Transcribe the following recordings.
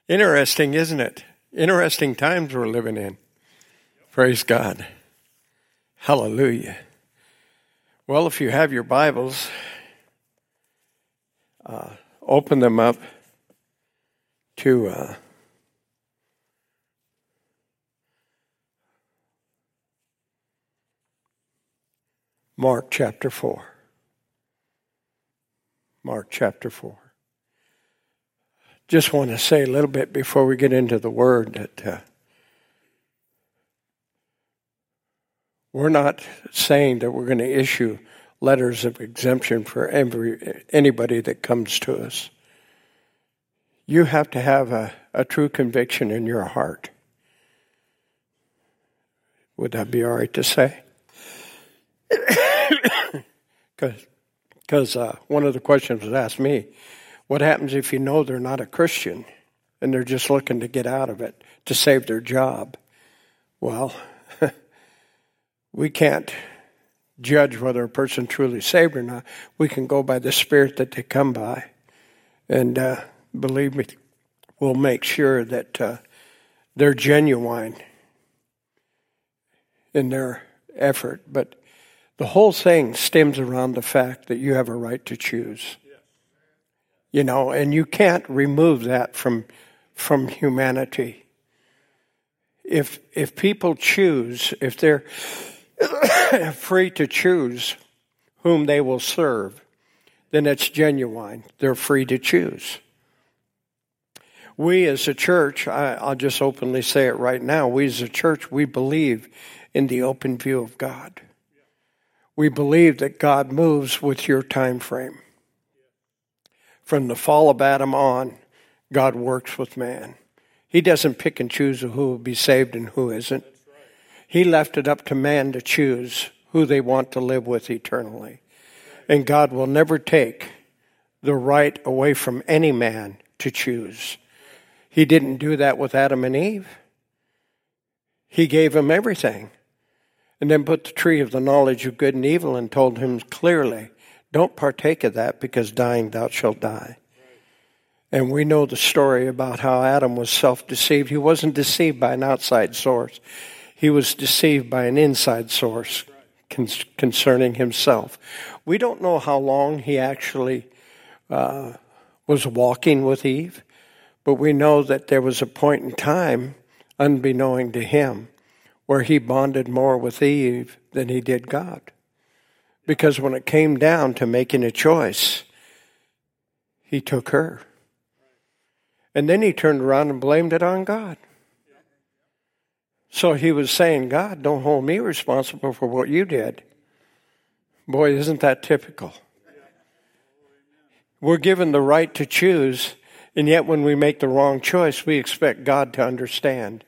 Interesting, isn't it? Interesting times we're living in. Praise God. Hallelujah. Well, if you have your Bibles, open them up to Mark chapter 4. Mark chapter 4. Just want to say a little bit before we get into the Word that we're not saying that we're going to issue letters of exemption for anybody that comes to us. You have to have a true conviction in your heart. Would that be all right to say? Because one of the questions was asked me, what happens if you know they're not a Christian and they're just looking to get out of it to save their job? Well, we can't judge whether a person truly saved or not. We can go by the spirit that they come by. And believe me, we'll make sure that they're genuine in their effort. But the whole thing stems around the fact that you have a right to choose. You know, and you can't remove that from humanity. If people choose, if they're free to choose whom they will serve, then it's genuine. They're free to choose. We as a church, I'll just openly say it right now, we as a church, we believe in the open view of God. We believe that God moves with your time frame. From the fall of Adam on, God works with man. He doesn't pick and choose who will be saved and who isn't. He left it up to man to choose who they want to live with eternally. And God will never take the right away from any man to choose. He didn't do that with Adam and Eve. He gave them everything. And then put the tree of the knowledge of good and evil and told him clearly, don't partake of that, because dying thou shalt die. And we know the story about how Adam was self-deceived. He wasn't deceived by an outside source. He was deceived by an inside source concerning himself. We don't know how long he actually was walking with Eve, but we know that there was a point in time, unbeknown to him, where he bonded more with Eve than he did God. Because when it came down to making a choice, he took her. And then he turned around and blamed it on God. So he was saying, God, don't hold me responsible for what you did. Boy, isn't that typical? We're given the right to choose, and yet when we make the wrong choice, we expect God to understand.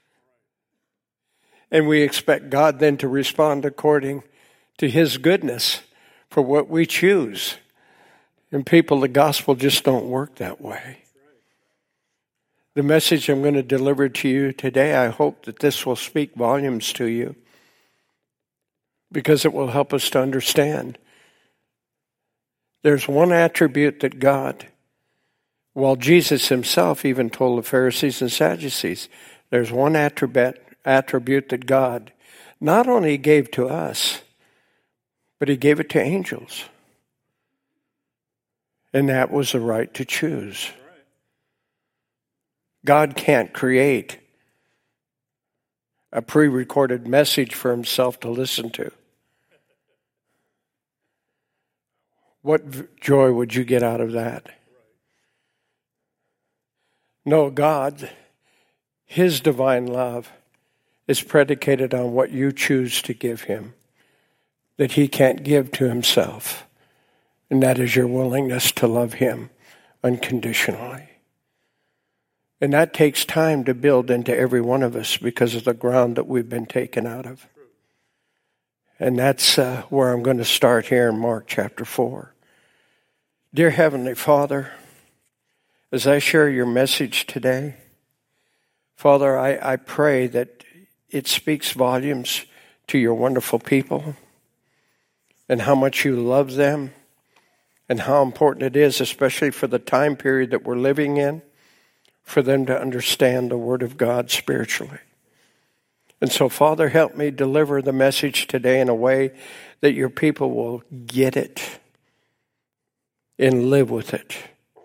And we expect God then to respond according to his goodness for what we choose. And people, the gospel just don't work that way. The message I'm going to deliver to you today, I hope that this will speak volumes to you, because it will help us to understand. There's one attribute that God, well, Jesus himself even told the Pharisees and Sadducees, there's one attribute that God not only gave to us, but he gave it to angels. And that was the right to choose. God can't create a pre-recorded message for himself to listen to. What joy would you get out of that? No, God, his divine love is predicated on what you choose to give him, that he can't give to himself. And that is your willingness to love him unconditionally. And that takes time to build into every one of us because of the ground that we've been taken out of. And that's where I'm going to start here in Mark chapter 4. Dear Heavenly Father, as I share your message today, Father, I pray that it speaks volumes to your wonderful people and how much you love them and how important it is, especially for the time period that we're living in, for them to understand the Word of God spiritually. And so, Father, help me deliver the message today in a way that your people will get it and live with it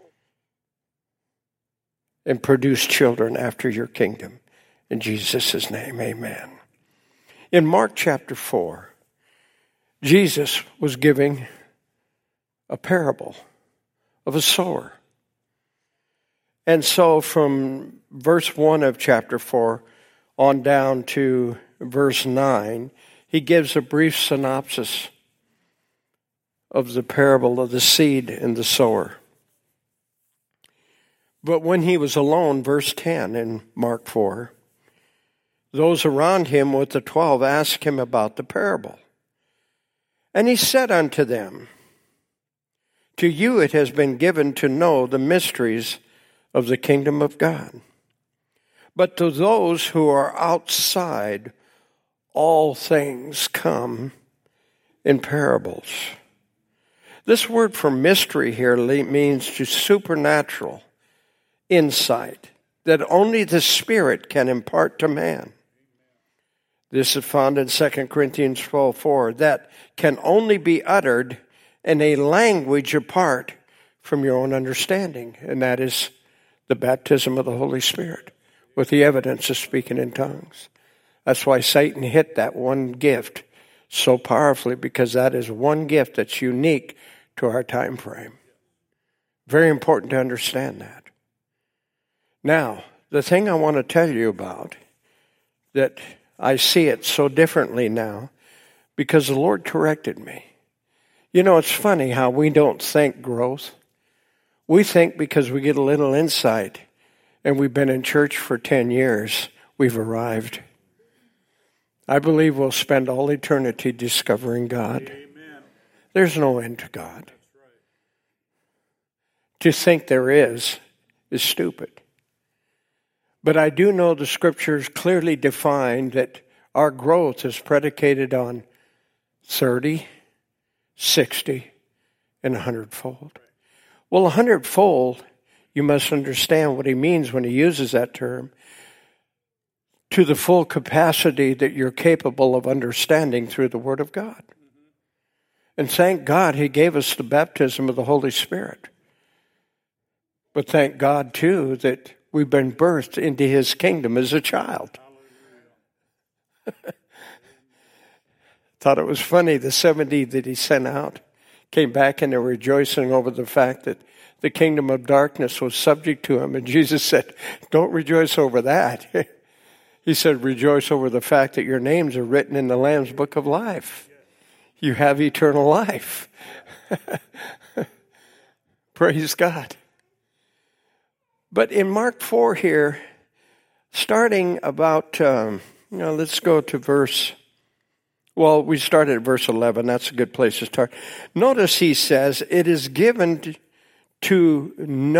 and produce children after your kingdom. In Jesus' name, amen. In Mark chapter 4, Jesus was giving a parable of a sower. And so from verse 1 of chapter 4 on down to verse 9, he gives a brief synopsis of the parable of the seed and the sower. But when he was alone, verse 10 in Mark 4, those around him with the 12 asked him about the parable. And he said unto them, to you it has been given to know the mysteries of the kingdom of God. But to those who are outside, all things come in parables. This word for mystery here means to supernatural insight that only the Spirit can impart to man. This is found in 2 Corinthians 12:4, that can only be uttered in a language apart from your own understanding, and that is the baptism of the Holy Spirit with the evidence of speaking in tongues. That's why Satan hit that one gift so powerfully, because that is one gift that's unique to our time frame. Very important to understand that. Now, the thing I want to tell you about, that I see it so differently now, because the Lord corrected me. You know, it's funny how we don't think growth. We think because we get a little insight and we've been in church for 10 years, we've arrived. I believe we'll spend all eternity discovering God. Amen. There's no end to God. Right. To think there is stupid. But I do know the Scriptures clearly define that our growth is predicated on 30, 60, and 100-fold. Well, 100-fold, you must understand what he means when he uses that term, to the full capacity that you're capable of understanding through the Word of God. And thank God he gave us the baptism of the Holy Spirit. But thank God, too, that we've been birthed into his kingdom as a child. Thought it was funny, the 70 that he sent out came back and they were rejoicing over the fact that the kingdom of darkness was subject to him. And Jesus said, don't rejoice over that. He said, rejoice over the fact that your names are written in the Lamb's book of life. You have eternal life. Praise God. But in Mark 4 here, starting about, let's go to we started at verse 11. That's a good place to start. Notice he says, it is given to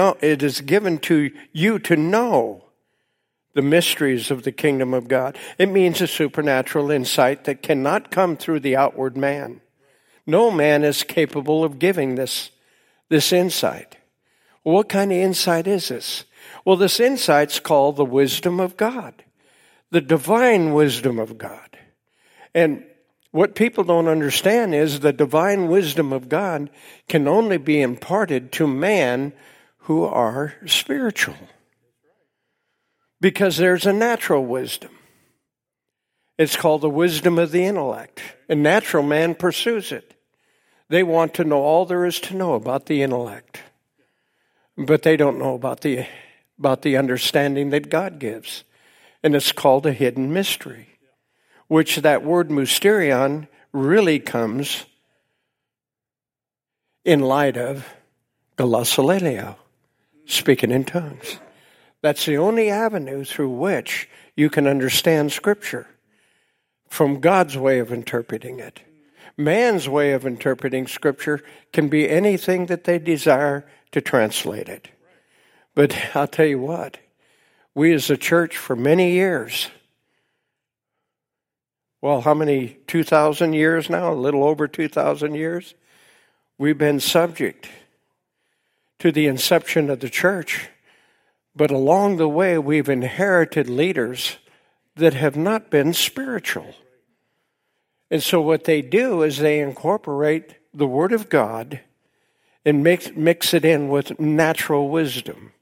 you to know the mysteries of the kingdom of God. It means a supernatural insight that cannot come through the outward man. No man is capable of giving this insight. Well, what kind of insight is this? Well, this insight's called the wisdom of God, the divine wisdom of God. And what people don't understand is the divine wisdom of God can only be imparted to man who are spiritual. Because there's a natural wisdom. It's called the wisdom of the intellect. And natural man pursues it. They want to know all there is to know about the intellect. But they don't know about the understanding that God gives. And it's called a hidden mystery. Which that word mysterion really comes in light of glossolalia, speaking in tongues. That's the only avenue through which you can understand Scripture from God's way of interpreting it. Man's way of interpreting Scripture can be anything that they desire to translate it. But I'll tell you what, we as a church for many years, well, how many, 2,000 years now? A little over 2,000 years? We've been subject to the inception of the church But along the way, we've inherited leaders that have not been spiritual. And so what they do is they incorporate the Word of God and mix it in with natural wisdom.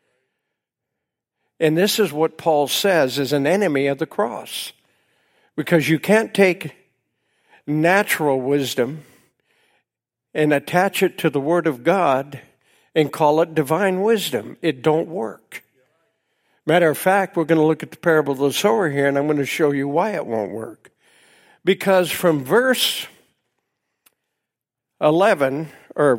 And this is what Paul says is an enemy of the cross. Because you can't take natural wisdom and attach it to the Word of God and call it divine wisdom. It don't work. Matter of fact, we're going to look at the parable of the sower here, and I'm going to show you why it won't work. Because from verse 11, or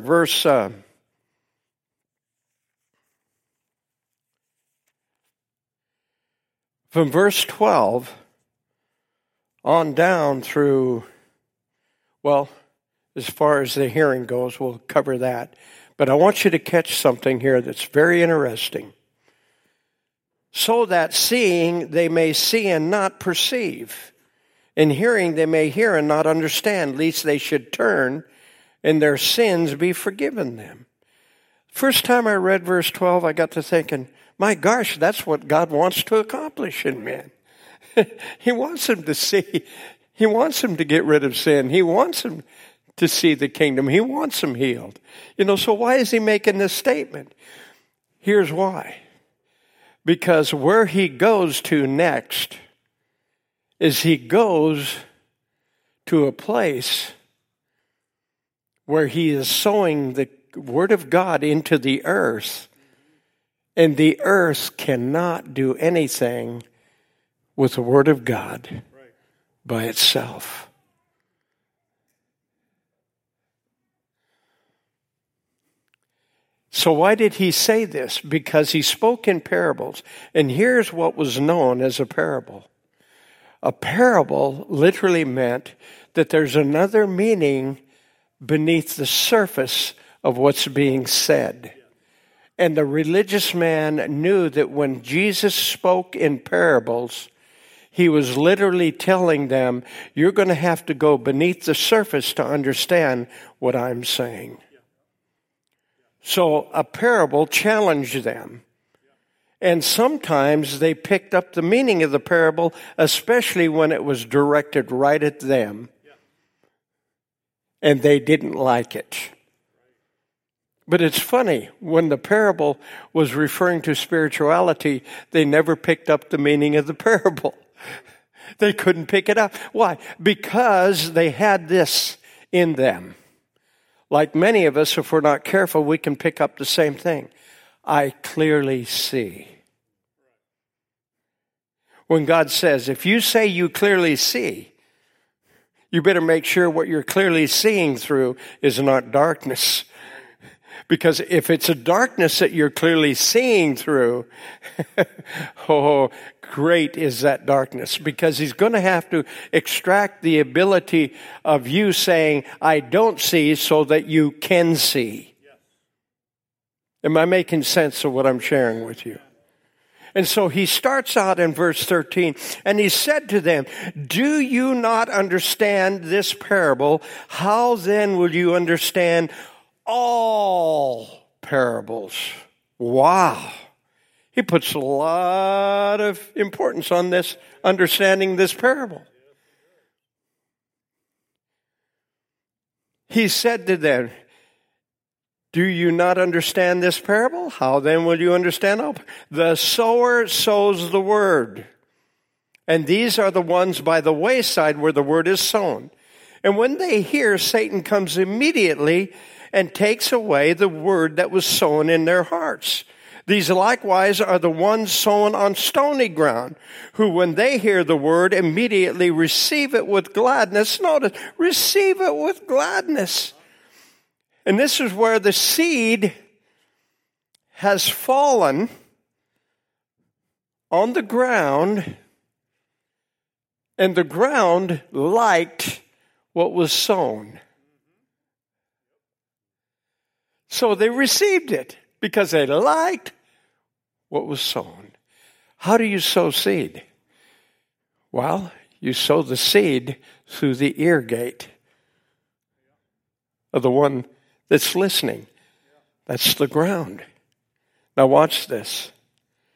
from verse 12 on down through, well, as far as the hearing goes, we'll cover that. But I want you to catch something here that's very interesting. So that seeing they may see and not perceive, and hearing they may hear and not understand, lest they should turn and their sins be forgiven them. First time I read verse 12, I got to thinking, my gosh, that's what God wants to accomplish in men. He wants them to see. He wants them to get rid of sin. He wants them to see the kingdom. He wants them healed. So why is he making this statement? Here's why. Because where he goes to next is he goes to a place where he is sowing the Word of God into the earth, and the earth cannot do anything with the Word of God by itself. So why did he say this? Because he spoke in parables. And here's what was known as a parable. A parable literally meant that there's another meaning beneath the surface of what's being said. And the religious man knew that when Jesus spoke in parables, he was literally telling them, you're going to have to go beneath the surface to understand what I'm saying. So a parable challenged them. And sometimes they picked up the meaning of the parable, especially when it was directed right at them. And they didn't like it. But it's funny, when the parable was referring to spirituality, they never picked up the meaning of the parable. They couldn't pick it up. Why? Because they had this in them. Like many of us, if we're not careful, we can pick up the same thing. I clearly see. When God says, if you say you clearly see, you better make sure what you're clearly seeing through is not darkness. Because if it's a darkness that you're clearly seeing through, oh, great is that darkness. Because he's going to have to extract the ability of you saying, I don't see, so that you can see. Am I making sense of what I'm sharing with you? And so he starts out in verse 13, and he said to them, do you not understand this parable? How then will you understand all parables? Wow. He puts a lot of importance on this, understanding this parable. He said to them, do you not understand this parable? How then will you understand all? The sower sows the word. And these are the ones by the wayside where the word is sown. And when they hear, Satan comes immediately and takes away the word that was sown in their hearts. These likewise are the ones sown on stony ground, who when they hear the word immediately receive it with gladness. Notice, receive it with gladness. And this is where the seed has fallen on the ground, and the ground liked what was sown. So they received it because they liked what was sown. How do you sow seed? Well, you sow the seed through the ear gate of the one that's listening. That's the ground. Now watch this.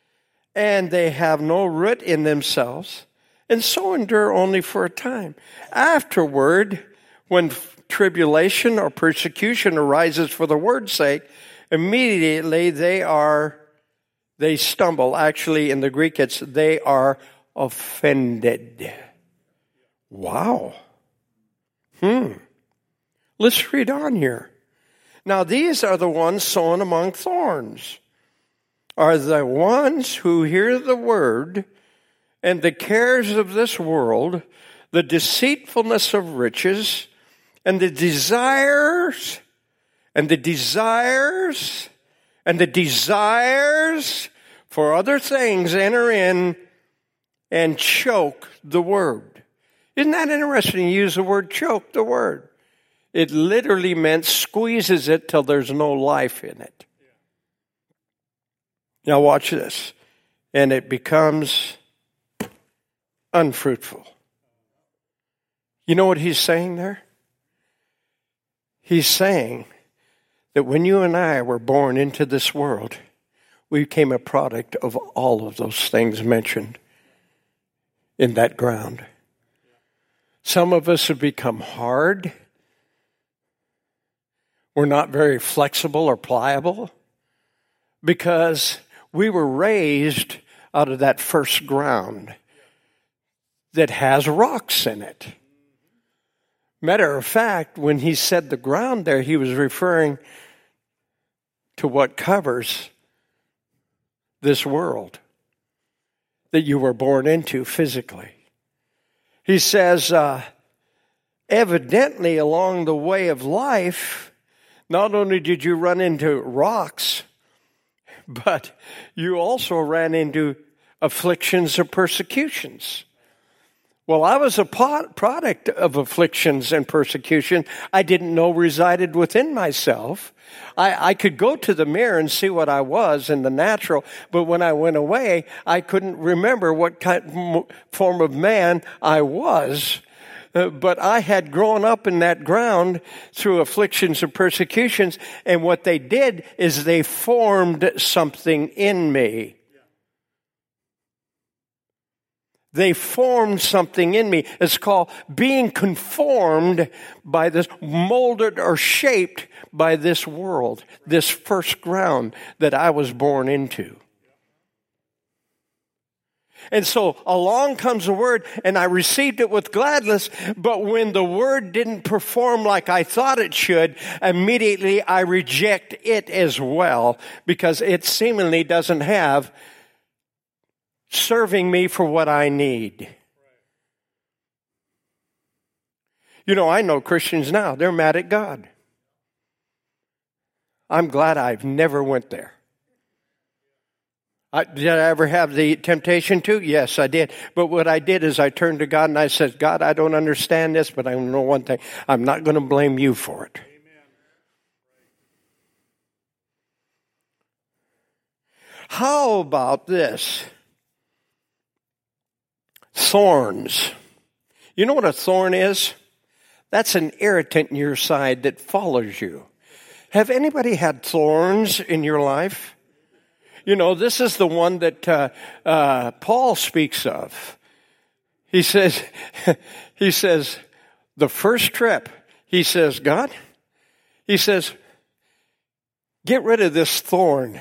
and they have no root in themselves, and so endure only for a time. Afterward, when tribulation or persecution arises for the word's sake, immediately they stumble. Actually, in the Greek, they are offended. Wow. Let's read on here. Now, these are the ones sown among thorns, are the ones who hear the word, and the cares of this world, the deceitfulness of riches, and the desires for other things enter in and choke the word. Isn't that interesting? You use the word choke the word. It literally meant squeezes it till there's no life in it. Now watch this. And it becomes unfruitful. You know what he's saying there? He's saying that when you and I were born into this world, we became a product of all of those things mentioned in that ground. Some of us have become hard. We're not very flexible or pliable because we were raised out of that first ground that has rocks in it. Matter of fact, when he said the ground there, he was referring to what covers this world that you were born into physically. He says, evidently along the way of life, not only did you run into rocks, but you also ran into afflictions or persecutions. Well, I was a product of afflictions and persecution I didn't know resided within myself. I could go to the mirror and see what I was in the natural, but when I went away, I couldn't remember what form of man I was. But I had grown up in that ground through afflictions and persecutions, and what they did is they formed something in me. They formed something in me. It's called being conformed by this, molded or shaped by this world, this first ground that I was born into. And so along comes the word, and I received it with gladness, but when the word didn't perform like I thought it should, immediately I reject it as well, because it seemingly doesn't have serving me for what I need. You know, I know Christians now, they're mad at God. I'm glad I've never went there. Did I ever have the temptation to? Yes, I did. But what I did is I turned to God and I said, God, I don't understand this, but I know one thing. I'm not going to blame you for it. How about this? Thorns. You know what a thorn is? That's an irritant in your side that follows you. Have anybody had thorns in your life? You know, this is the one that Paul speaks of. He says, the first trip, he says, God, he says, get rid of this thorn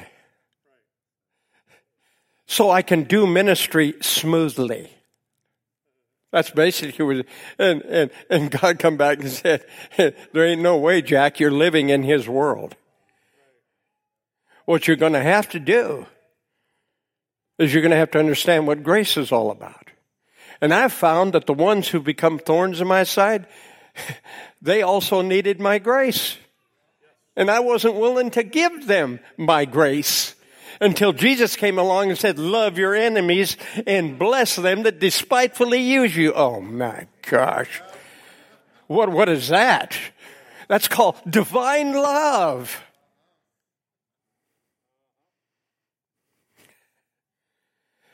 so I can do ministry smoothly. That's basically what, and God come back and said, there ain't no way, Jack, you're living in his world. What you're going to have to do is you're going to have to understand what grace is all about. And I've found that the ones who become thorns in my side, they also needed my grace. And I wasn't willing to give them my grace until Jesus came along and said, love your enemies and bless them that despitefully use you. Oh my gosh. What is that? That's called divine love.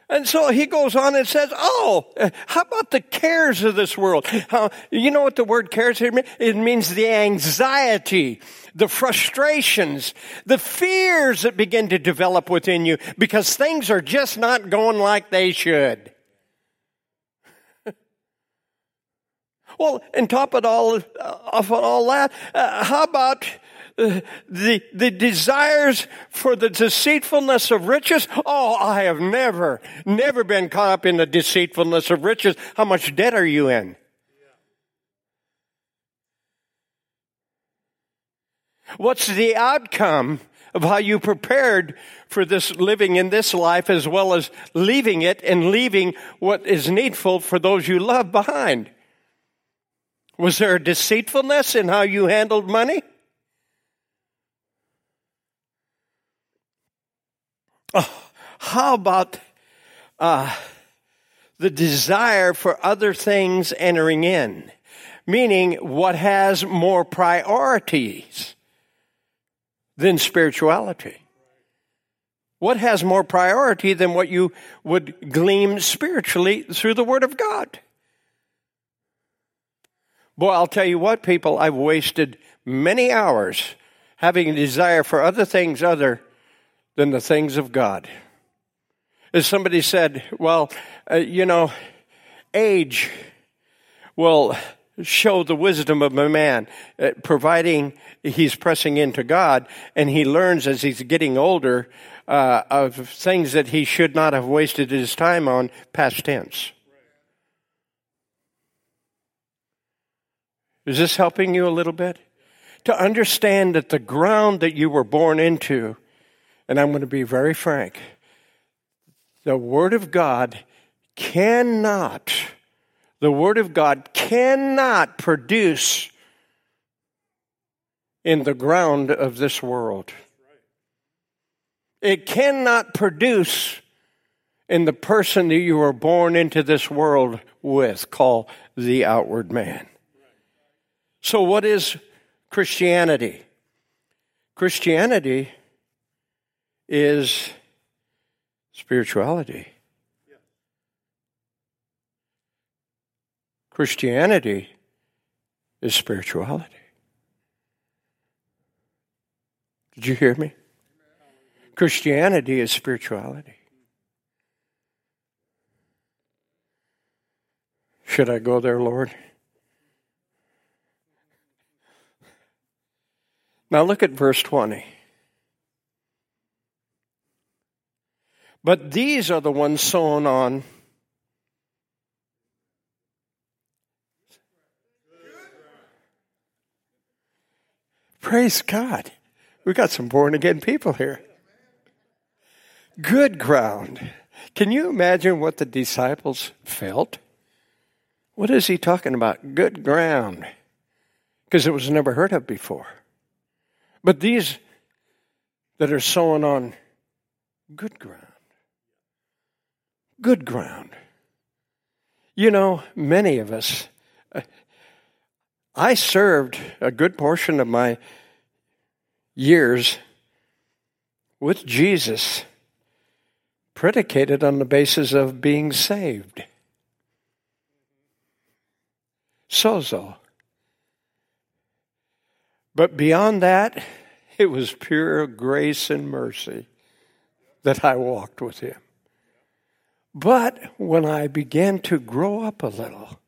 And so he goes on and says, how about the cares of this world? You know what the word cares here means? It means the anxiety, the frustrations, the fears that begin to develop within you because things are just not going like they should. Well, and top of all that, how about the desires for the deceitfulness of riches? I have never been caught up in the deceitfulness of riches. How much debt are you in? What's the outcome of how you prepared for this living in this life as well as leaving it and leaving what is needful for those you love behind? Was there a deceitfulness in how you handled money? How about the desire for other things entering in? Meaning, what has more priorities than spirituality? What has more priority than what you would glean spiritually through the Word of God? Boy, I'll tell you what, people, I've wasted many hours having a desire for other things other than the things of God. As somebody said, age will show the wisdom of a man, providing he's pressing into God, and he learns as he's getting older of things that he should not have wasted his time on, past tense. Is this helping you a little bit? To understand that the ground that you were born into, and I'm going to be very frank, the Word of God cannot produce in the ground of this world. It cannot produce in the person that you were born into this world with, called the outward man. So what is Christianity? Christianity is spirituality. Christianity is spirituality. Did you hear me? Christianity is spirituality. Should I go there, Lord? Now look at verse 20. But these are the ones sown on praise God. We got some born-again people here. Good ground. Can you imagine what the disciples felt? What is he talking about? Good ground. Because it was never heard of before. But these that are sown on good ground. Good ground. You know, many of us, I served a good portion of my years with Jesus predicated on the basis of being saved. Sozo. But beyond that, it was pure grace and mercy that I walked with him. But when I began to grow up a little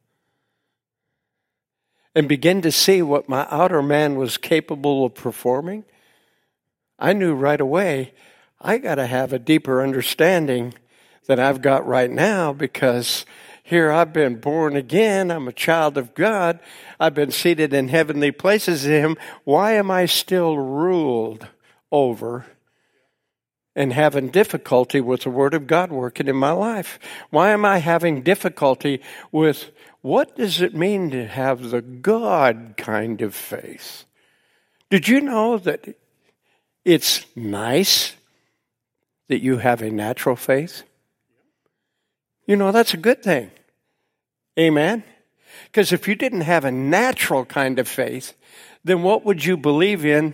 and begin to see what my outer man was capable of performing, I knew right away I got to have a deeper understanding than I've got right now, because here I've been born again. I'm a child of God. I've been seated in heavenly places in him. Why am I still ruled over and having difficulty with the Word of God working in my life? Why am I having difficulty with what does it mean to have the God kind of faith? Did you know that it's nice that you have a natural faith? You know, that's a good thing. Amen? Because if you didn't have a natural kind of faith, then what would you believe in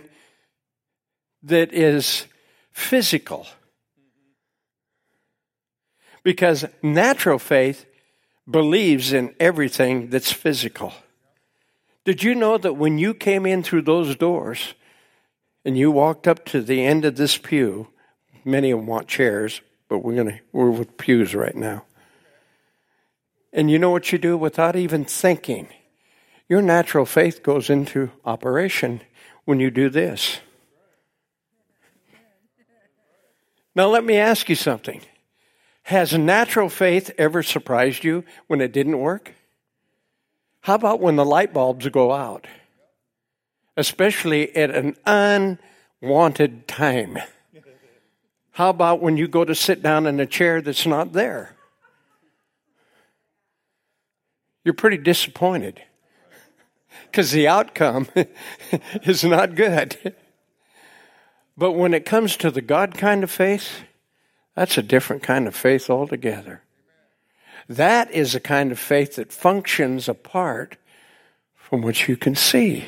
that is physical? Because natural faith believes in everything that's physical. Did you know that when you came in through those doors and you walked up to the end of this pew, many of them want chairs, but we're with pews right now. And you know what you do without even thinking? Your natural faith goes into operation when you do this. Now let me ask you something. Has natural faith ever surprised you when it didn't work? How about when the light bulbs go out? Especially at an unwanted time. How about when you go to sit down in a chair that's not there? You're pretty disappointed because the outcome is not good. But when it comes to the God kind of faith, that's a different kind of faith altogether. That is a kind of faith that functions apart from what you can see.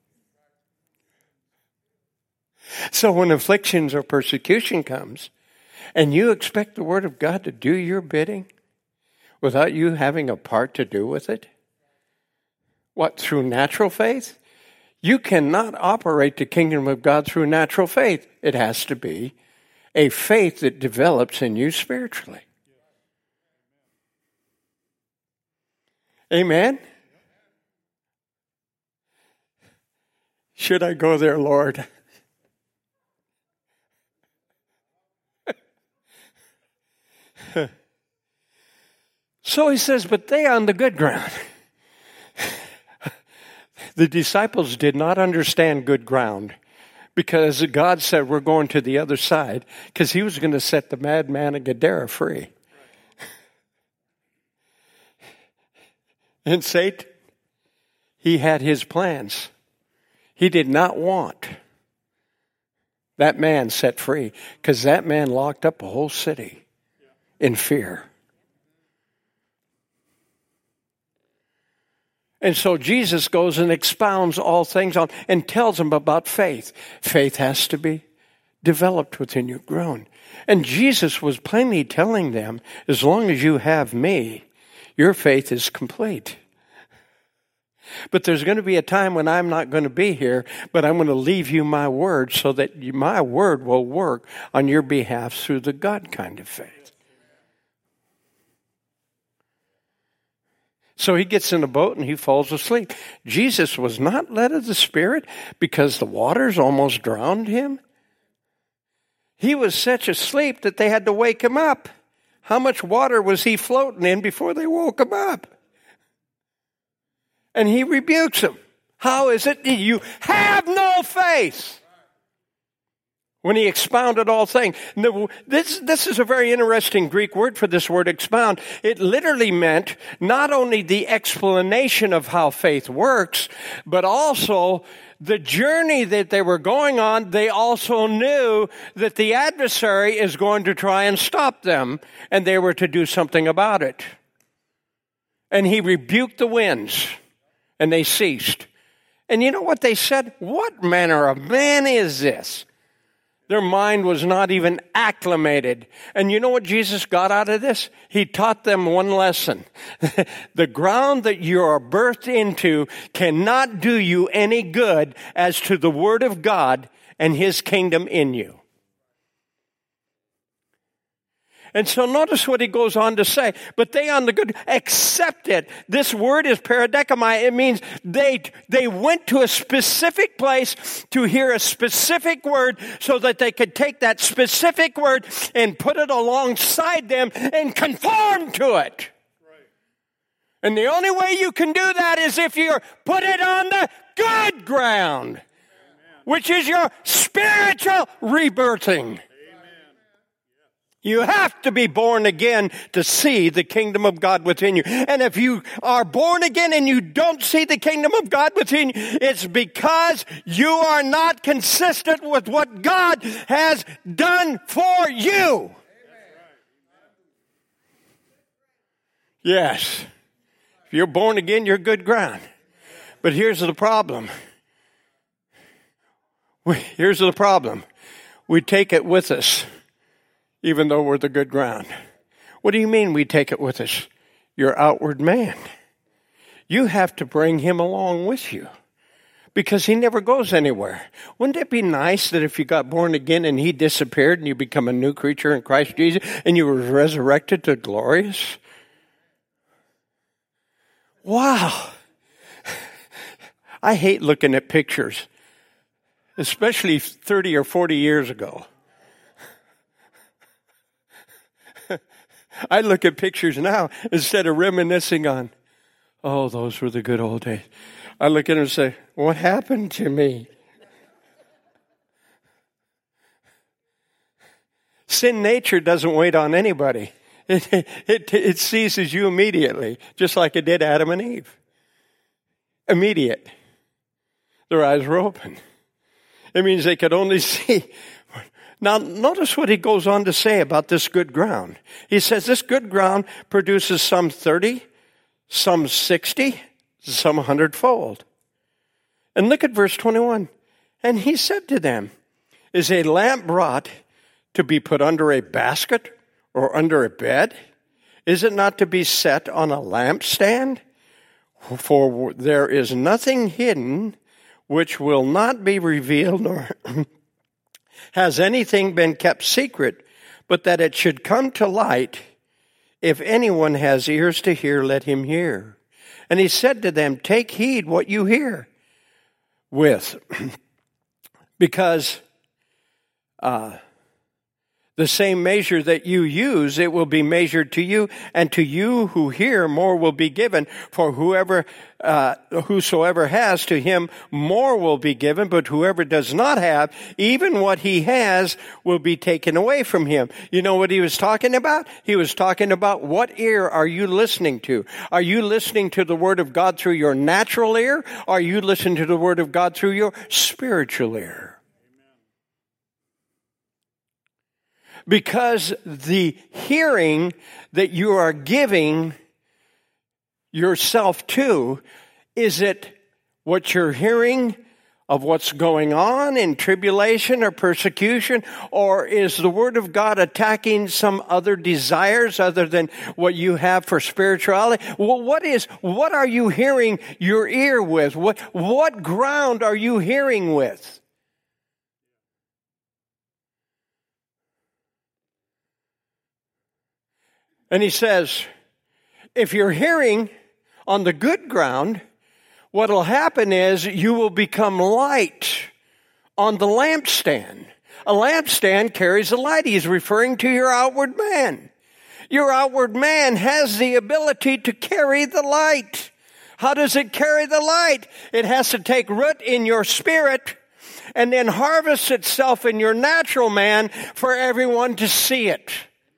So when afflictions or persecution comes, and you expect the Word of God to do your bidding without you having a part to do with it, what, through natural faith? You cannot operate the kingdom of God through natural faith. It has to be a faith that develops in you spiritually. Amen? Should I go there, Lord? So he says, but they on the good ground. The disciples did not understand good ground because God said, we're going to the other side because he was going to set the madman of Gadara free. And Satan, he had his plans. He did not want that man set free because that man locked up a whole city in fear. And so Jesus goes and expounds all things on and tells them about faith. Faith has to be developed within you, grown. And Jesus was plainly telling them, as long as you have me, your faith is complete. But there's going to be a time when I'm not going to be here, but I'm going to leave you my word so that my word will work on your behalf through the God kind of faith. So he gets in a boat and he falls asleep. Jesus was not led of the Spirit because the waters almost drowned him. He was such asleep that they had to wake him up. How much water was he floating in before they woke him up? And he rebukes them. How is it that you have no faith? When he expounded all things. This is a very interesting Greek word for this word expound. It literally meant not only the explanation of how faith works, but also the journey that they were going on. They also knew that the adversary is going to try and stop them, and they were to do something about it. And he rebuked the winds, and they ceased. And you know what they said? What manner of man is this? Their mind was not even acclimated. And you know what Jesus got out of this? He taught them one lesson. The ground that you are birthed into cannot do you any good as to the Word of God and His kingdom in you. And so notice what he goes on to say. But they on the good accept it. This word is paradekemai. It means they went to a specific place to hear a specific word so that they could take that specific word and put it alongside them and conform to it. Right. And the only way you can do that is if you put it on the good ground, which is your spiritual rebirthing. You have to be born again to see the kingdom of God within you. And if you are born again and you don't see the kingdom of God within you, it's because you are not consistent with what God has done for you. Yes. If you're born again, you're good ground. But here's the problem. We take it with us. Even though we're the good ground. What do you mean we take it with us? Your outward man. You have to bring him along with you because he never goes anywhere. Wouldn't it be nice that if you got born again and he disappeared and you become a new creature in Christ Jesus and you were resurrected to glorious? Wow. I hate looking at pictures, especially 30 or 40 years ago. I look at pictures now instead of reminiscing on, oh, those were the good old days. I look at them and say, what happened to me? Sin nature doesn't wait on anybody. It seizes you immediately, just like it did Adam and Eve. Immediate. Their eyes were open. It means they could only see. Now, notice what he goes on to say about this good ground. He says this good ground produces some 30, some 60, some 100-fold. And look at verse 21. And he said to them, is a lamp brought to be put under a basket or under a bed? Is it not to be set on a lampstand? For there is nothing hidden which will not be revealed, nor has anything been kept secret, but that it should come to light. If anyone has ears to hear, let him hear. And he said to them, take heed what you hear with, because the same measure that you use, it will be measured to you, and to you who hear, more will be given. For whosoever has, to him more will be given, but whoever does not have, even what he has will be taken away from him. You know what he was talking about? He was talking about what ear are you listening to? Are you listening to the Word of God through your natural ear? Or are you listening to the Word of God through your spiritual ear? Because the hearing that you are giving yourself to, is it what you're hearing of what's going on in tribulation or persecution? Or is the Word of God attacking some other desires other than what you have for spirituality? Well, what are you hearing your ear with? What ground are you hearing with? And he says, if you're hearing on the good ground, what will happen is you will become light on the lampstand. A lampstand carries a light. He's referring to your outward man. Your outward man has the ability to carry the light. How does it carry the light? It has to take root in your spirit and then harvest itself in your natural man for everyone to see it.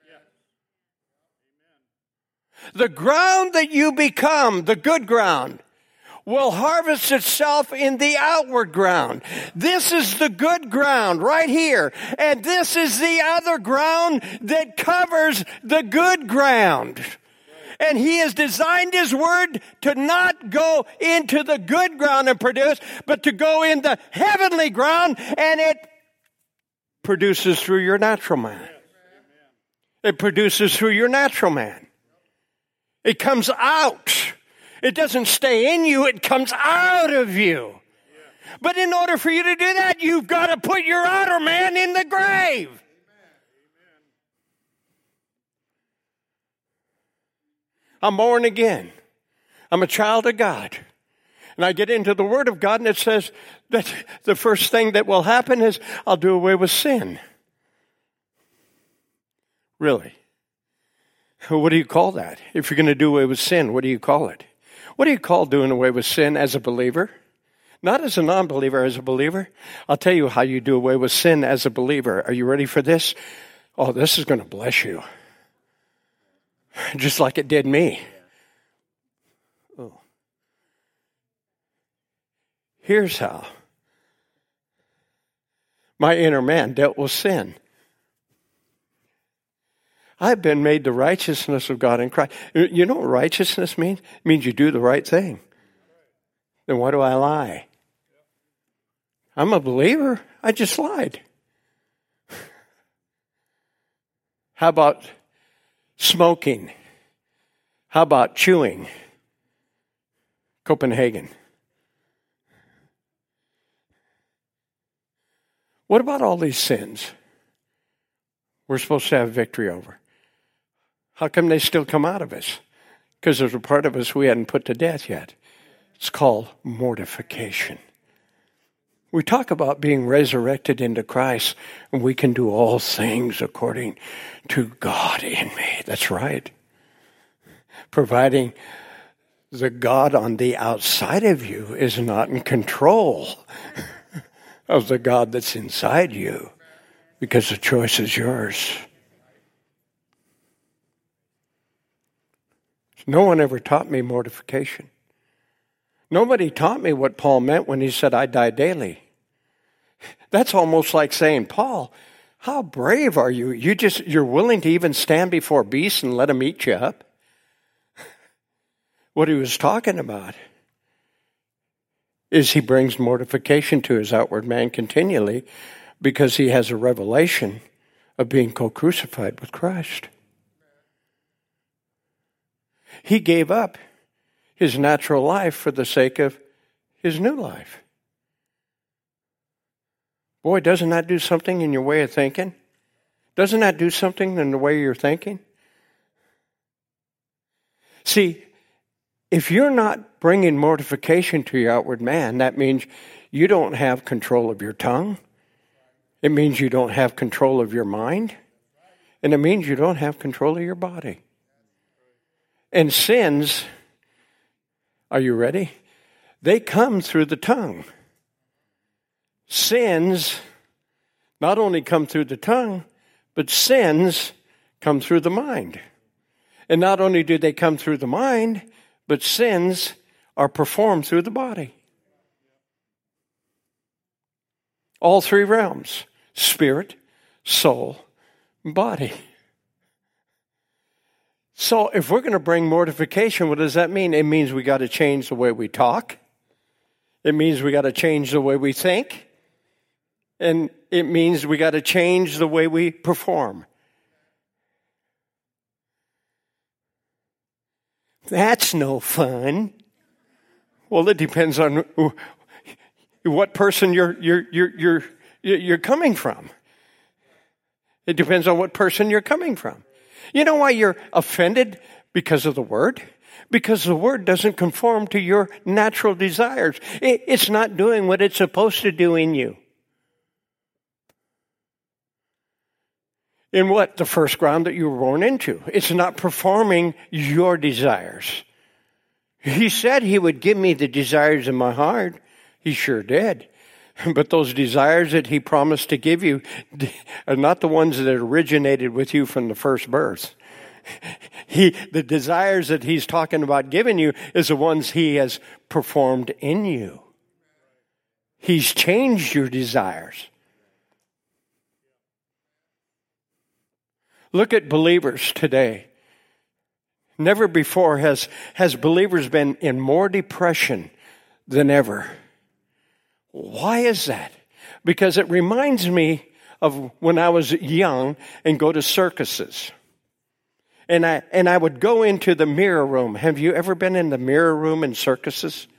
The ground that you become, the good ground, will harvest itself in the outward ground. This is the good ground right here. And this is the other ground that covers the good ground. And he has designed his word to not go into the good ground and produce, but to go in the heavenly ground, and it produces through your natural man. It produces through your natural man. It comes out. It doesn't stay in you. It comes out of you. But in order for you to do that, you've got to put your outer man in the grave. I'm born again. I'm a child of God. And I get into the Word of God, and it says that the first thing that will happen is I'll do away with sin. Really? What do you call that? If you're going to do away with sin, what do you call it? What do you call doing away with sin as a believer? Not as a non-believer, as a believer. I'll tell you how you do away with sin as a believer. Are you ready for this? Oh, this is going to bless you. Just like it did me. Oh. Here's how. My inner man dealt with sin. I've been made the righteousness of God in Christ. You know what righteousness means? It means you do the right thing. Then why do I lie? I'm a believer. I just lied. How about Smoking. How about chewing? Copenhagen. What about all these sins we're supposed to have victory over? How come they still come out of us? Because there's a part of us we hadn't put to death yet. It's called mortification. We talk about being resurrected into Christ, and we can do all things according to God in me. That's right. Providing the God on the outside of you is not in control of the God that's inside you, because the choice is yours. No one ever taught me mortification. Nobody taught me what Paul meant when he said, I die daily. That's almost like saying, Paul, how brave are you? You're willing to even stand before beasts and let them eat you up? What he was talking about is he brings mortification to his outward man continually because he has a revelation of being co-crucified with Christ. He gave up his natural life for the sake of his new life. Boy, doesn't that do something in your way of thinking? Doesn't that do something in the way you're thinking? See, if you're not bringing mortification to your outward man, that means you don't have control of your tongue. It means you don't have control of your mind. And it means you don't have control of your body. And sins, are you ready? They come through the tongue. Sins not only come through the tongue, but sins come through the mind. And not only do they come through the mind, but sins are performed through the body. All three realms: spirit, soul, and body. So if we're going to bring mortification, what does that mean? It means we got to change the way we talk. It means we got to change the way we think. And it means we got to change the way we perform. That's no fun. Well, it depends on what person you're coming from. It depends on what person you're coming from. You know why you're offended? Because of the word? Because the word doesn't conform to your natural desires. It's not doing what it's supposed to do in you. In what? The first ground that you were born into. It's not performing your desires. He said he would give me the desires of my heart. He sure did. But those desires that he promised to give you are not the ones that originated with you from the first birth. The desires that he's talking about giving you is the ones he has performed in you. He's changed your desires. Look at believers today. Never before has believers been in more depression than ever. Why is that? Because it reminds me of when I was young and go to circuses. And I would go into the mirror room. Have you ever been in the mirror room in circuses?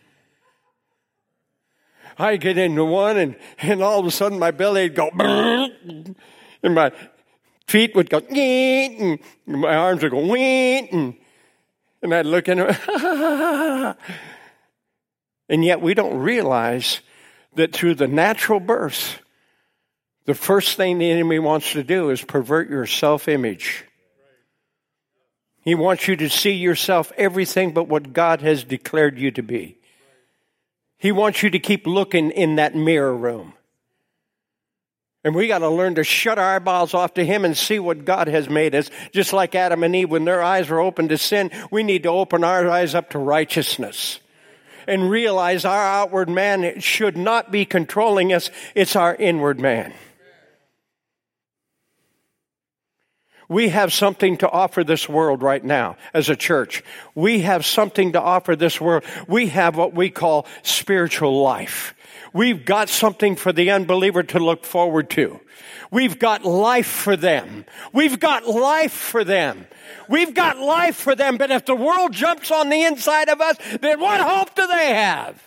I get into one and all of a sudden my belly would go and my feet would go and my arms would go and I'd look in and yet we don't realize that through the natural birth, the first thing the enemy wants to do is pervert your self-image. He wants you to see yourself everything but what God has declared you to be. He wants you to keep looking in that mirror room. And we got to learn to shut our eyeballs off to Him and see what God has made us. Just like Adam and Eve, when their eyes were open to sin, we need to open our eyes up to righteousness. And realize our outward man should not be controlling us. It's our inward man. We have something to offer this world right now as a church. We have something to offer this world. We have what we call spiritual life. We've got something for the unbeliever to look forward to. We've got life for them. We've got life for them. We've got life for them. But if the world jumps on the inside of us, then what hope do they have?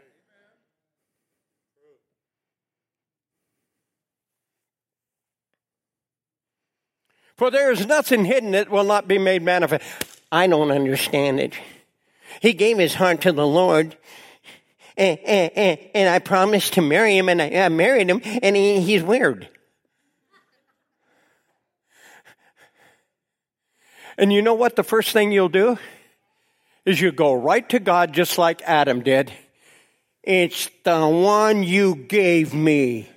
For there is nothing hidden that will not be made manifest. I don't understand it. He gave his heart to the Lord, and I promised to marry him, and I married him, and he's weird. And you know what the first thing you'll do? Is you go right to God just like Adam did. It's the one you gave me.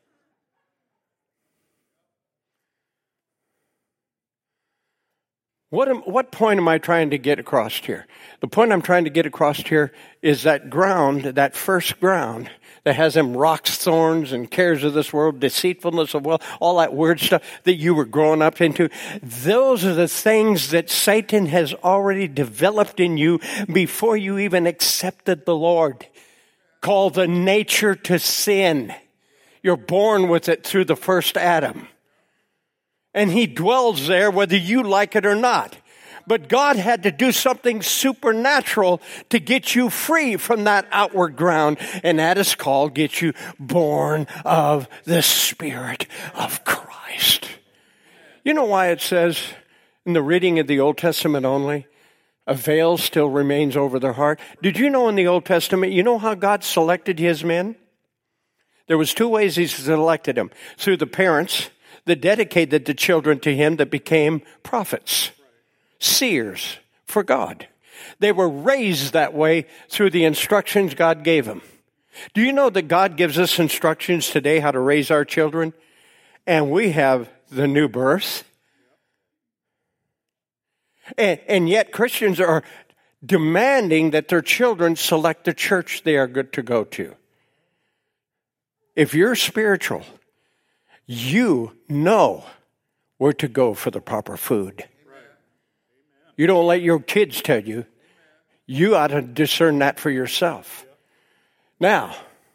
What point am I trying to get across here? The point I'm trying to get across here is that ground, that first ground that has them rocks, thorns, and cares of this world, deceitfulness of wealth, all that weird stuff that you were growing up into. Those are the things that Satan has already developed in you before you even accepted the Lord. Called the nature to sin. You're born with it through the first Adam. And he dwells there whether you like it or not. But God had to do something supernatural to get you free from that outward ground. And that is called get you born of the Spirit of Christ. You know why it says in the reading of the Old Testament only, a veil still remains over their heart? Did you know in the Old Testament, you know how God selected his men? There was two ways he selected them. Through the parents that dedicated the children to him that became prophets, seers for God. They were raised that way through the instructions God gave them. Do you know that God gives us instructions today how to raise our children? And we have the new birth. And yet Christians are demanding that their children select the church they are good to go to. If you're spiritual, you know where to go for the proper food. You don't let your kids tell you. You ought to discern that for yourself. Now,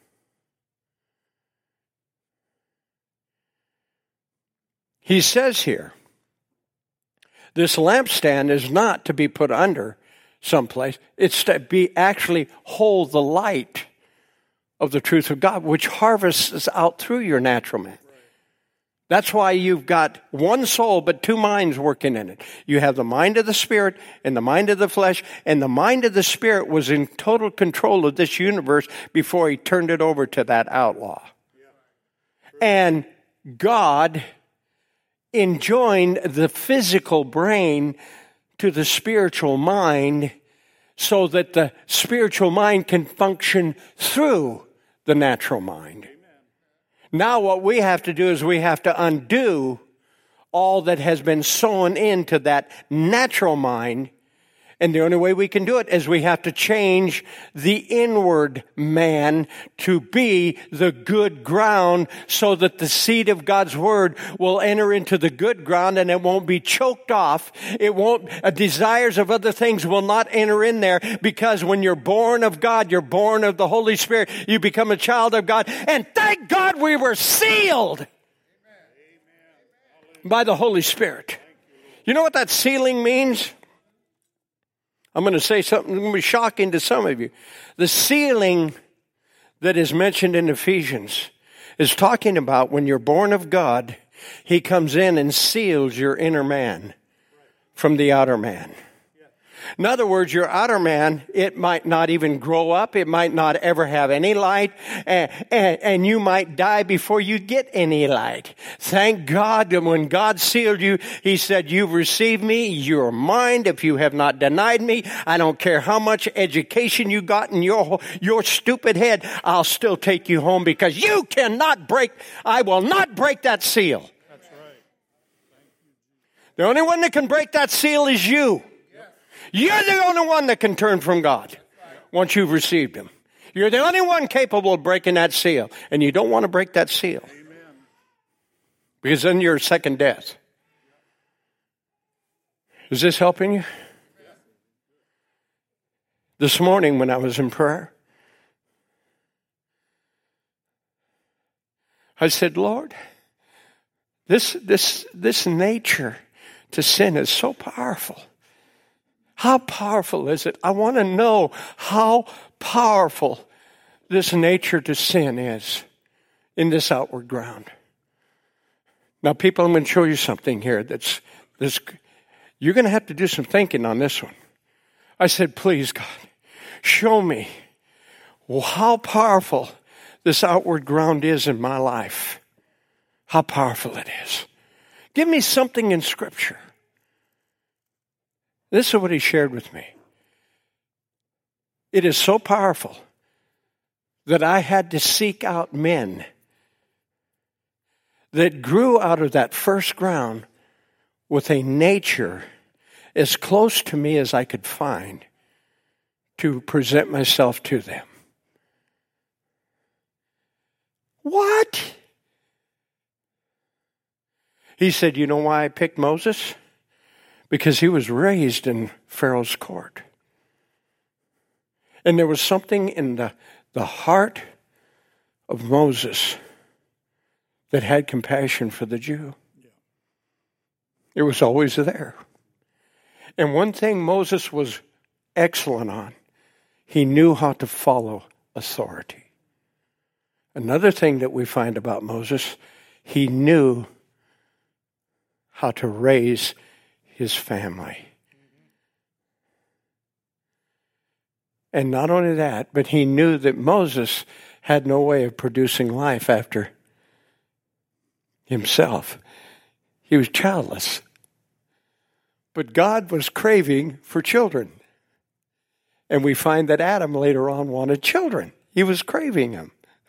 he says here, this lampstand is not to be put under someplace. It's to be actually hold the light of the truth of God, which harvests out through your natural man. That's why you've got one soul, but two minds working in it. You have the mind of the Spirit and the mind of the flesh, and the mind of the Spirit was in total control of this universe before he turned it over to that outlaw. And God enjoined the physical brain to the spiritual mind so that the spiritual mind can function through the natural mind. Now what we have to do is we have to undo all that has been sown into that natural mind. And the only way we can do it is we have to change the inward man to be the good ground so that the seed of God's word will enter into the good ground and it won't be choked off. It won't, desires of other things will not enter in there, because when you're born of God, you're born of the Holy Spirit. You become a child of God. And thank God we were sealed by the Holy Spirit. You know what that sealing means? I'm going to say something that's going to be shocking to some of you. The sealing that is mentioned in Ephesians is talking about when you're born of God, he comes in and seals your inner man from the outer man. In other words, your outer man, it might not even grow up. It might not ever have any light. And you might die before you get any light. Thank God that when God sealed you, he said, you've received me. You're mine. If you have not denied me, I don't care how much education you got in your stupid head, I'll still take you home, because you cannot break, I will not break that seal. That's right. The only one that can break that seal is you. You're the only one that can turn from God once you've received him. You're the only one capable of breaking that seal. And you don't want to break that seal. Because then you're a second death. Is this helping you? This morning when I was in prayer, I said, Lord, this nature to sin is so powerful. How powerful is it? I want to know how powerful this nature to sin is in this outward ground. Now, people, I'm going to show you something here that's this. You're going to have to do some thinking on this one. I said, please, God, show me how powerful this outward ground is in my life. How powerful it is. Give me something in Scripture. This is what he shared with me. It is so powerful that I had to seek out men that grew out of that first ground with a nature as close to me as I could find to present myself to them. What? He said, you know why I picked Moses? Because he was raised in Pharaoh's court. And there was something in the heart of Moses that had compassion for the Jew. It was always there. And one thing Moses was excellent on, he knew how to follow authority. Another thing that we find about Moses, he knew how to raise his family. And not only that, but he knew that Moses had no way of producing life after himself. He was childless. But God was craving for children. And we find that Adam later on wanted children. He was craving them.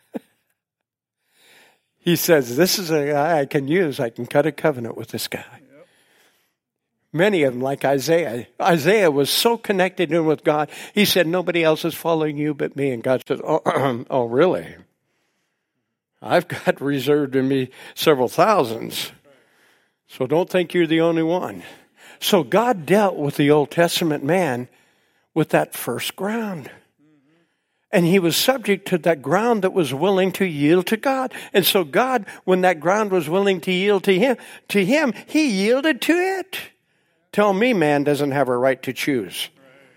He says, this is a guy I can use. I can cut a covenant with this guy. Yep. Many of them, like Isaiah. Isaiah was so connected in with God. He said, nobody else is following you but me. And God said, oh, really? I've got reserved in me several thousands. So don't think you're the only one. So God dealt with the Old Testament man with that first ground. And he was subject to that ground that was willing to yield to God. And so God, when that ground was willing to yield to him, he yielded to it. Tell me man doesn't have a right to choose.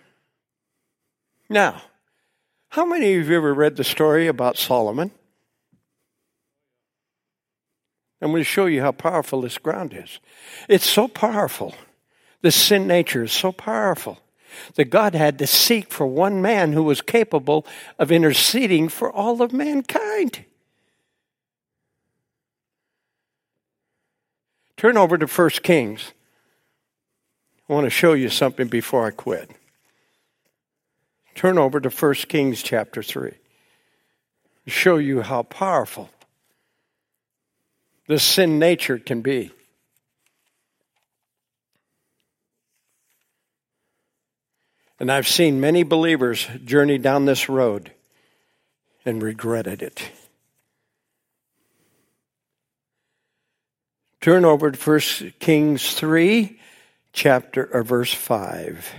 Now, how many of you ever read the story about Solomon? I'm going to show you how powerful this ground is. It's so powerful. The sin nature is so powerful that God had to seek for one man who was capable of interceding for all of mankind. Turn over to 1 Kings. I want to show you something before I quit. Turn over to 1 Kings chapter 3. Show you how powerful the sin nature can be. And I've seen many believers journey down this road and regretted it. Turn over to 1 Kings 3, verse 5.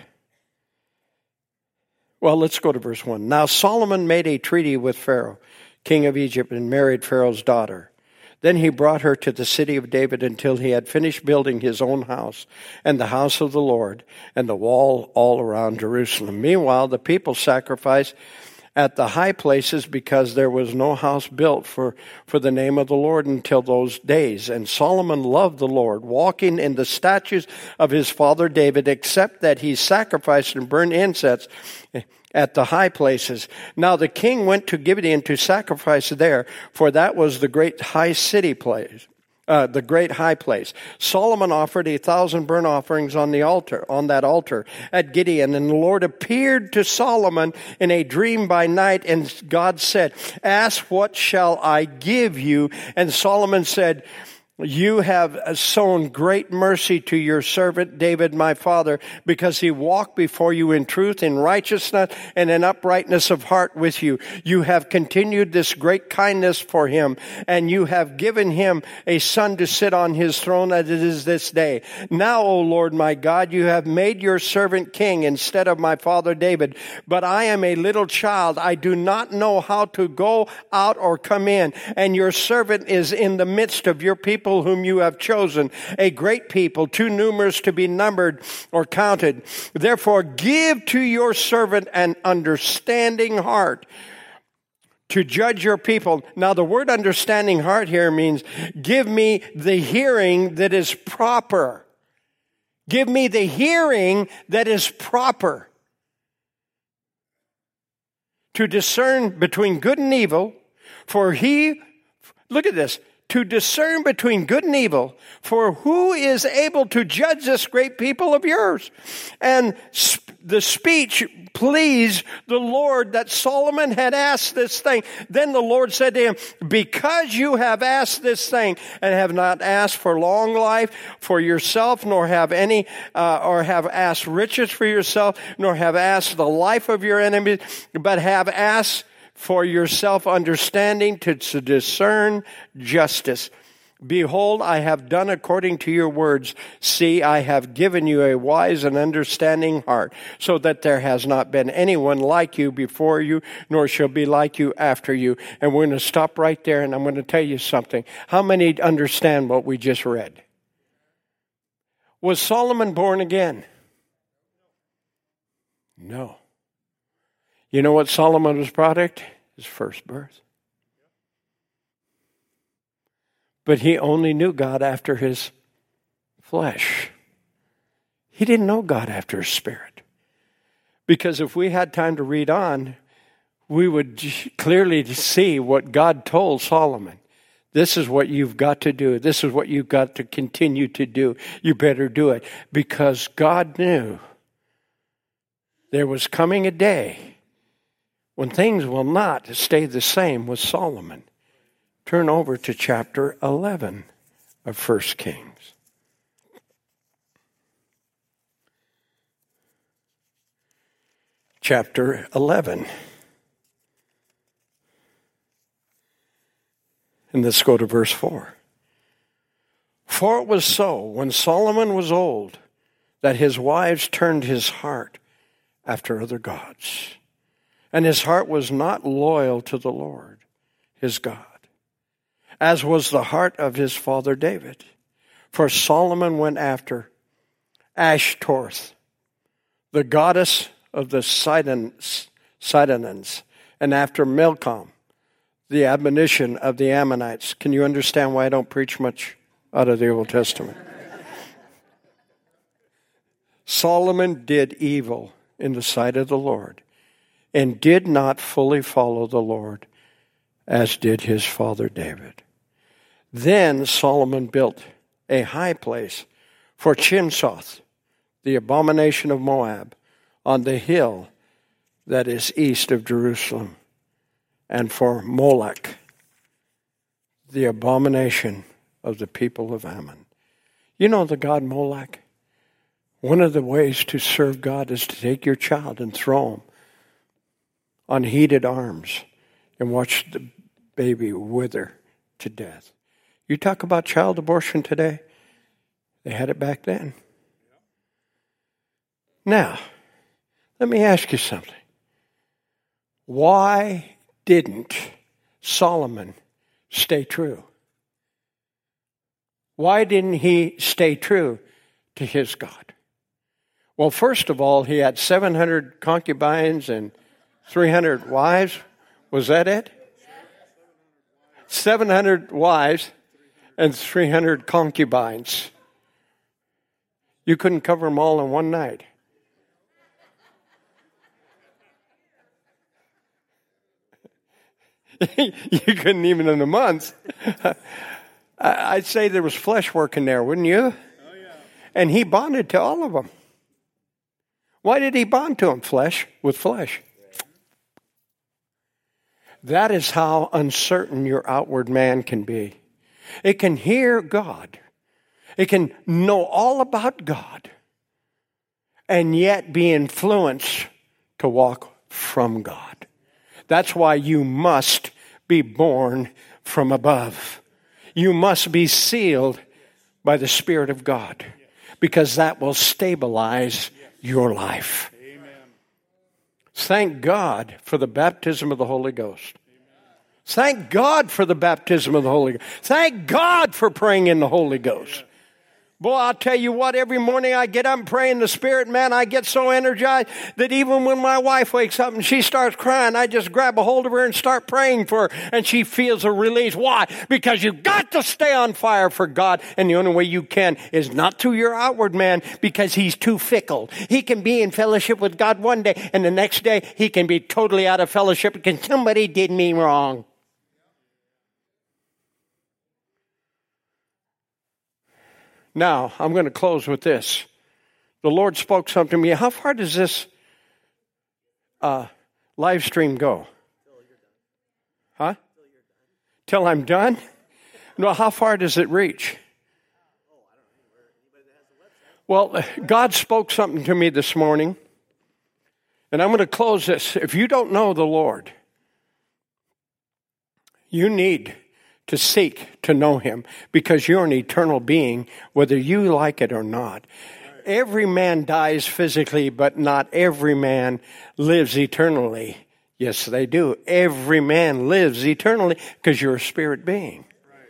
Well, let's go to verse 1. Now Solomon made a treaty with Pharaoh, king of Egypt, and married Pharaoh's daughter. Then he brought her to the city of David until he had finished building his own house and the house of the Lord and the wall all around Jerusalem. Meanwhile, the people sacrificed at the high places because there was no house built for the name of the Lord until those days. And Solomon loved the Lord, walking in the statutes of his father David, except that he sacrificed and burned incense at the high places. Now the king went to Gibeon to sacrifice there, for that was the great high city place, the great high place. Solomon offered 1,000 burnt offerings on that altar at Gibeon, and the Lord appeared to Solomon in a dream by night, and God said, "Ask, what shall I give you?" And Solomon said, You have shown great mercy to your servant David, my father, because he walked before you in truth, in righteousness, and in uprightness of heart with you. You have continued this great kindness for him, and you have given him a son to sit on his throne as it is this day. Now, O Lord my God, you have made your servant king instead of my father David. But I am a little child. I do not know how to go out or come in, and your servant is in the midst of your people whom you have chosen, a great people, too numerous to be numbered or counted. Therefore, give to your servant an understanding heart to judge your people. Now, the word understanding heart here means give me the hearing that is proper. Give me the hearing that is proper to discern between good and evil, for he, look at this, to discern between good and evil, for who is able to judge this great people of yours? And the speech pleased the Lord that Solomon had asked this thing. Then the Lord said to him, because you have asked this thing, and have not asked for long life for yourself, nor have any, or have asked riches for yourself, nor have asked the life of your enemies, but have asked for yourself understanding to discern justice. Behold, I have done according to your words. See, I have given you a wise and understanding heart, so that there has not been anyone like you before you, nor shall be like you after you. And we're going to stop right there, and I'm going to tell you something. How many understand what we just read? Was Solomon born again? No. You know what Solomon was product? His first birth. But he only knew God after his flesh. He didn't know God after his spirit. Because if we had time to read on, we would clearly see what God told Solomon. This is what you've got to do. This is what you've got to continue to do. You better do it. Because God knew there was coming a day when things will not stay the same with Solomon. Turn over to chapter 11 of 1 Kings. Chapter 11. And let's go to verse 4. For it was so, when Solomon was old, that his wives turned his heart after other gods. And his heart was not loyal to the Lord, his God, as was the heart of his father David. For Solomon went after Ashtoreth, the goddess of the Sidonians, and after Milcom, the admonition of the Ammonites. Can you understand why I don't preach much out of the Old Testament? Solomon did evil in the sight of the Lord, and did not fully follow the Lord, as did his father David. Then Solomon built a high place for Chimsoth, the abomination of Moab, on the hill that is east of Jerusalem, and for Molech, the abomination of the people of Ammon. You know the god Molech? One of the ways to serve God is to take your child and throw him on heated arms and watch the baby wither to death. You talk about child abortion today, they had it back then. Now, let me ask you something. Why didn't Solomon stay true? Why didn't he stay true to his God? Well, first of all, he had 700 concubines and 300 wives. Was that it? 700 wives and 300 concubines. You couldn't cover them all in one night. You couldn't even in a month. I'd say there was flesh working there, wouldn't you? Oh, yeah. And he bonded to all of them. Why did he bond to them? Flesh with flesh. That is how uncertain your outward man can be. It can hear God. It can know all about God and yet be influenced to walk from God. That's why you must be born from above. You must be sealed by the Spirit of God, because that will stabilize your life. Thank God for the baptism of the Holy Ghost. Thank God for the baptism of the Holy Ghost. Thank God for praying in the Holy Ghost. Boy, I'll tell you what, every morning I get up and pray in the Spirit, man, I get so energized that even when my wife wakes up and she starts crying, I just grab a hold of her and start praying for her, and she feels a release. Why? Because you've got to stay on fire for God, and the only way you can is not through your outward man, because he's too fickle. He can be in fellowship with God one day, and the next day he can be totally out of fellowship because somebody did me wrong. Now, I'm going to close with this. The Lord spoke something to me. How far does this live stream go? Huh? Till I'm done? No, how far does it reach? Well, God spoke something to me this morning, and I'm going to close this. If you don't know the Lord, you need to seek to know Him, because you're an eternal being, whether you like it or not. Every man dies physically, but not every man lives eternally. Yes, they do. Every man lives eternally because you're a spirit being.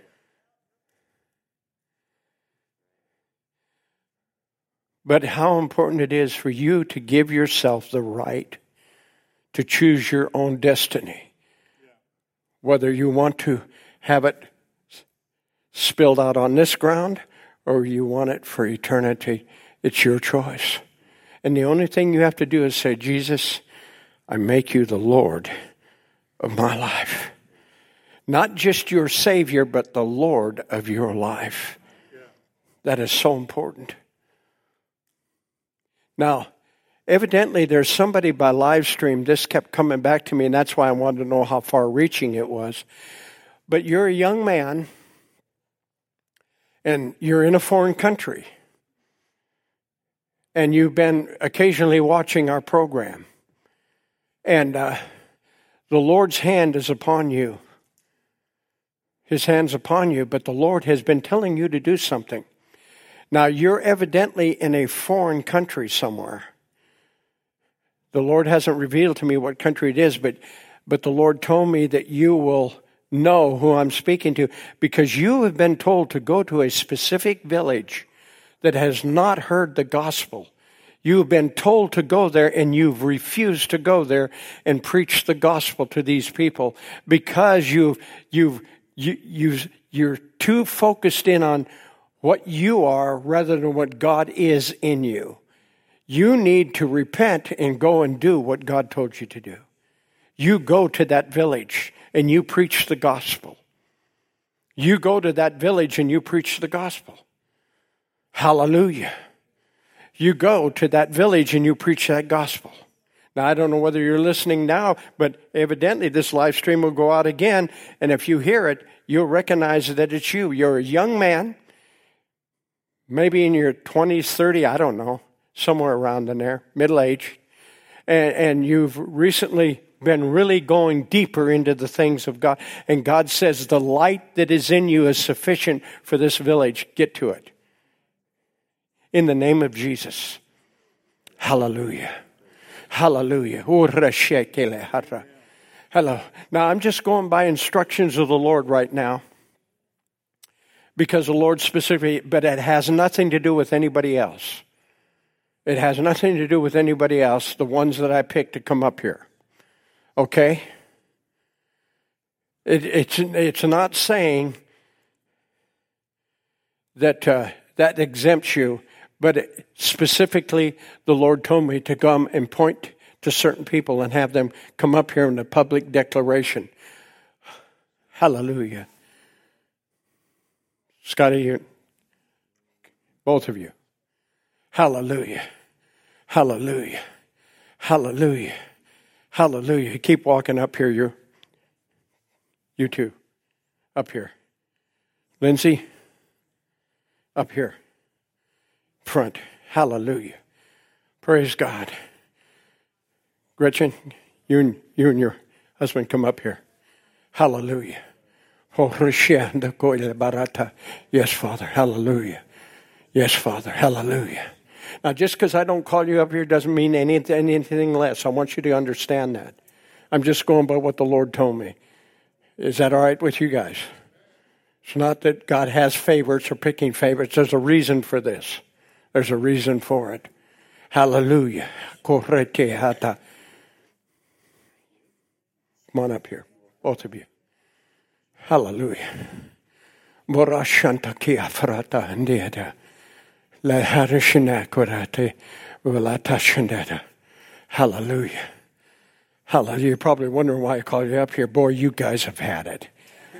But how important it is for you to give yourself the right to choose your own destiny. Whether you want to have it spilled out on this ground or you want it for eternity, it's your choice. And the only thing you have to do is say, Jesus, I make you the Lord of my life. Not just your Savior, but the Lord of your life. That is so important. Now, evidently there's somebody by live stream, this kept coming back to me, and that's why I wanted to know how far reaching it was. But you're a young man, and you're in a foreign country, and you've been occasionally watching our program, and the Lord's hand is upon you. His hand's upon you, but the Lord has been telling you to do something. Now, you're evidently in a foreign country somewhere. The Lord hasn't revealed to me what country it is, but the Lord told me that you will know who I'm speaking to, because you have been told to go to a specific village that has not heard the gospel. You've been told to go there, and you've refused to go there and preach the gospel to these people because you're too focused in on what you are rather than what God is in you. You need to repent and go and do what God told you to do. You go to that village and you preach the gospel. You go to that village and you preach the gospel. Hallelujah. You go to that village and you preach that gospel. Now, I don't know whether you're listening now, but evidently this live stream will go out again. And if you hear it, you'll recognize that it's you. You're a young man, maybe in your 20s, 30, I don't know, somewhere around in there, middle age. And you've recently been really going deeper into the things of God. And God says the light that is in you is sufficient for this village. Get to it. In the name of Jesus. Hallelujah. Hallelujah. Hello. Now, I'm just going by instructions of the Lord right now, because the Lord specifically, but it has nothing to do with anybody else. It has nothing to do with anybody else, the ones that I picked to come up here. Okay? It's not saying that that exempts you, but specifically the Lord told me to come and point to certain people and have them come up here in a public declaration. Hallelujah. Scotty, you, both of you. Hallelujah. Hallelujah. Hallelujah. Hallelujah. Keep walking up here, you two. Up here. Lindsay, up here, front. Hallelujah. Praise God. Gretchen, you and your husband come up here. Hallelujah. Yes, Father. Hallelujah. Yes, Father. Hallelujah. Now, just because I don't call you up here doesn't mean anything less. I want you to understand that. I'm just going by what the Lord told me. Is that all right with you guys? It's not that God has favorites or picking favorites. There's a reason for this. There's a reason for it. Hallelujah. Come on up here, both of you. Hallelujah. Hallelujah. Hallelujah. You're probably wondering why I called you up here. Boy, you guys have had it.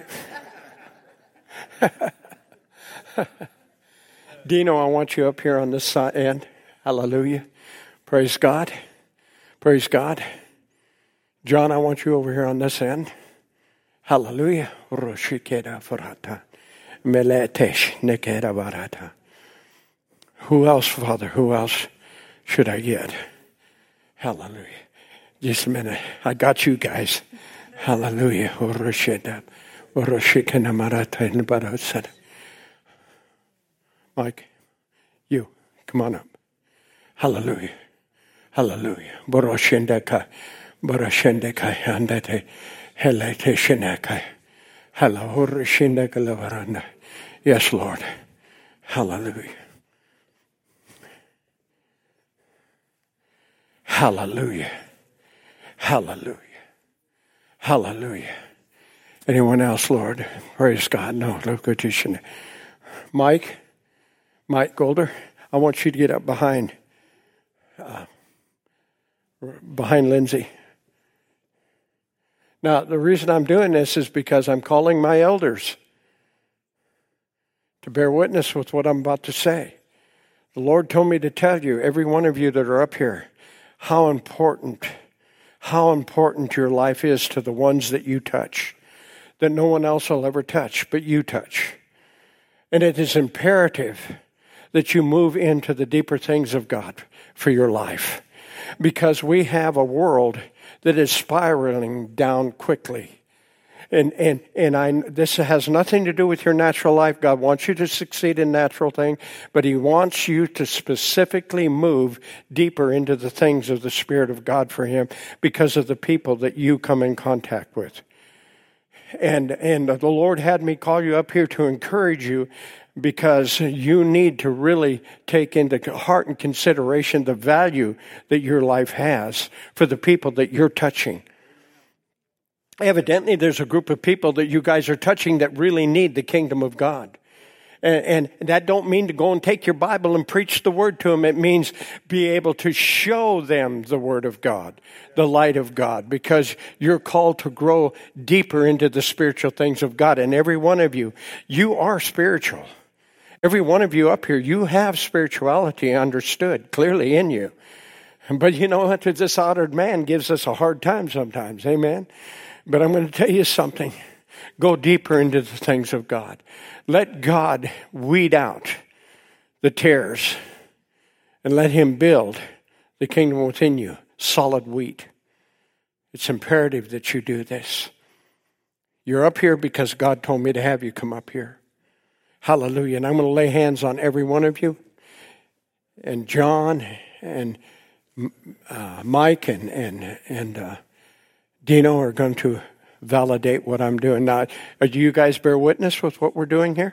Dino, I want you up here on this side end. Hallelujah. Praise God. Praise God. John, I want you over here on this end. Hallelujah. Who else, Father? Who else should I get? Hallelujah. Just a minute. I got you guys. Hallelujah. Mike, you, come on up. Hallelujah. Hallelujah. Boroshendeka, boroshendeka, andate, helete sheneka. Hallelujah. Lavaranda. Yes, Lord. Hallelujah. Hallelujah. Hallelujah. Hallelujah. Anyone else, Lord? Praise God. No, look at you. Mike Golder, I want you to get up behind Lindsay. Now, the reason I'm doing this is because I'm calling my elders to bear witness with what I'm about to say. The Lord told me to tell you, every one of you that are up here, how important your life is to the ones that you touch, that no one else will ever touch, but you touch. And it is imperative that you move into the deeper things of God for your life, because we have a world that is spiraling down quickly. And this has nothing to do with your natural life. God wants you to succeed in natural things, but He wants you to specifically move deeper into the things of the Spirit of God for Him because of the people that you come in contact with. And the Lord had me call you up here to encourage you, because you need to really take into heart and consideration the value that your life has for the people that you're touching. Evidently, there's a group of people that you guys are touching that really need the kingdom of God. And that don't mean to go and take your Bible and preach the word to them. It means be able to show them the word of God, the light of God, because you're called to grow deeper into the spiritual things of God. And every one of you, you are spiritual. Every one of you up here, you have spirituality understood clearly in you. But you know what? This outward man gives us a hard time sometimes. Amen? But I'm going to tell you something. Go deeper into the things of God. Let God weed out the tares and let Him build the kingdom within you, solid wheat. It's imperative that you do this. You're up here because God told me to have you come up here. Hallelujah. And I'm going to lay hands on every one of you. And John and Mike and Dino are going to validate what I'm doing now. Do you guys bear witness with what we're doing here?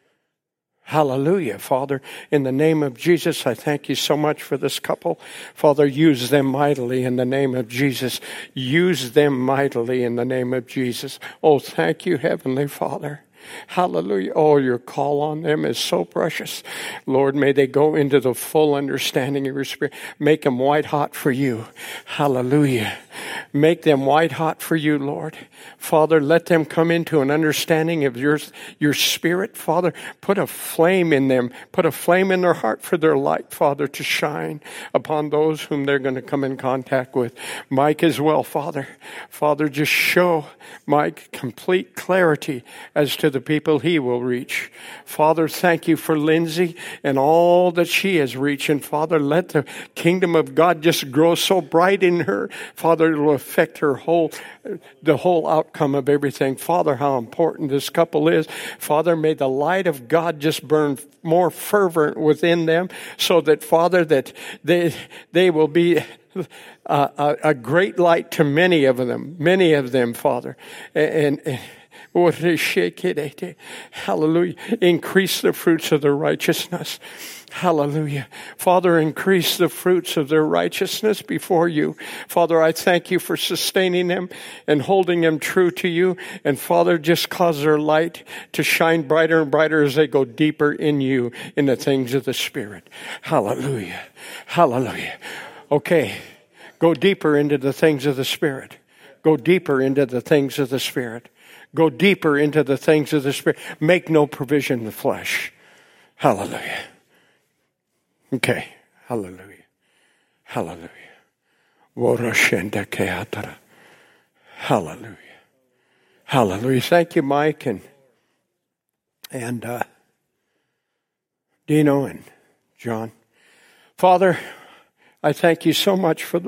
Hallelujah. Father, in the name of Jesus, I thank you so much for this couple. Father, use them mightily in the name of Jesus. Use them mightily in the name of Jesus. Oh, thank you, Heavenly Father. Hallelujah. Oh, your call on them is so precious. Lord, may they go into the full understanding of your Spirit. Make them white hot for you. Hallelujah. Make them white hot for you, Lord. Father, let them come into an understanding of your Spirit. Father, put a flame in them. Put a flame in their heart for their light, Father, to shine upon those whom they're going to come in contact with. Mike as well, Father. Father, just show Mike complete clarity as to to the people he will reach. Father, thank you for Lindsay and all that she has reached. And Father, let the kingdom of God just grow so bright in her. Father, it will affect the whole outcome of everything. Father, how important this couple is. Father, may the light of God just burn more fervent within them, so that, Father, that they will be a great light to many of them, Father. And hallelujah. Increase the fruits of their righteousness. Hallelujah. Father, increase the fruits of their righteousness before you. Father, I thank you for sustaining them and holding them true to you. And Father, just cause their light to shine brighter and brighter as they go deeper in you, in the things of the Spirit. Hallelujah. Hallelujah. Okay. Go deeper into the things of the Spirit. Go deeper into the things of the Spirit. Go deeper into the things of the Spirit. Make no provision in the flesh. Hallelujah. Okay. Hallelujah. Hallelujah. Hallelujah. Hallelujah. Thank you, Mike and Dino and John. Father, I thank you so much for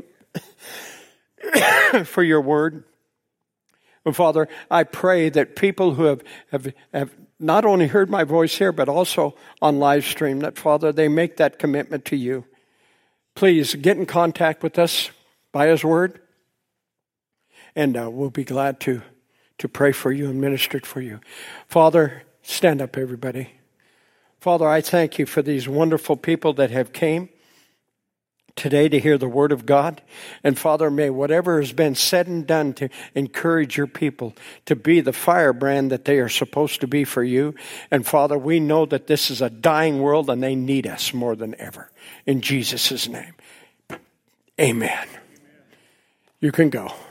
for your word. And Father, I pray that people who have not only heard my voice here, but also on live stream, that, Father, they make that commitment to you. Please get in contact with us by his word, and we'll be glad to pray for you and minister for you. Father, stand up, everybody. Father, I thank you for these wonderful people that have came today to hear the word of God. And Father, may whatever has been said and done to encourage your people to be the firebrand that they are supposed to be for you. And Father, we know that this is a dying world and they need us more than ever. In Jesus' name, amen. You can go.